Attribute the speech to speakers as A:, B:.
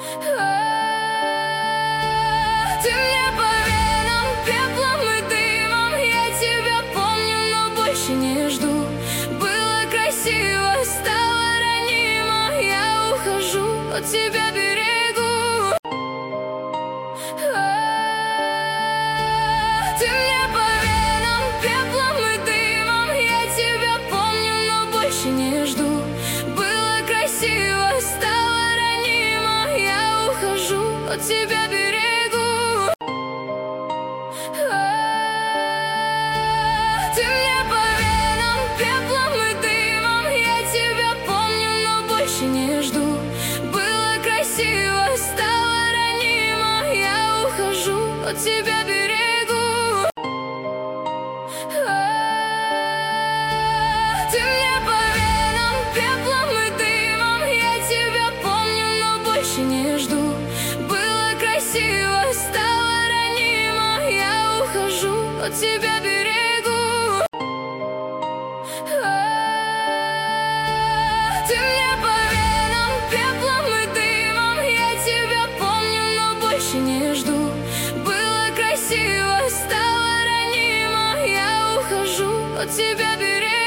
A: Ты мне по венам пеплом и дымом. Я тебя помню, но больше не жду. Было красиво, стало ранимо. Я ухожу, от тебя берегу. Ты мне по венам пеплом и дымом. Я тебя помню, но больше не жду. Было красиво, стало ранимо. Я ухожу, от тебя берегу. Ты мне по венам пеплом и дымом. Я тебя помню, но больше не жду. Было красиво, стало ранимо. Я ухожу, от тебя берегу. Ты мне по венам пеплом и дымом. Я тебя помню, но больше не жду. Было красиво, стало ранимо. Я ухожу, от тебя берегу. Ты мне по венам пеплом и дымом. Я тебя помню, но больше не жду. Было красиво, стало ранимо. Я ухожу, от тебя берегу.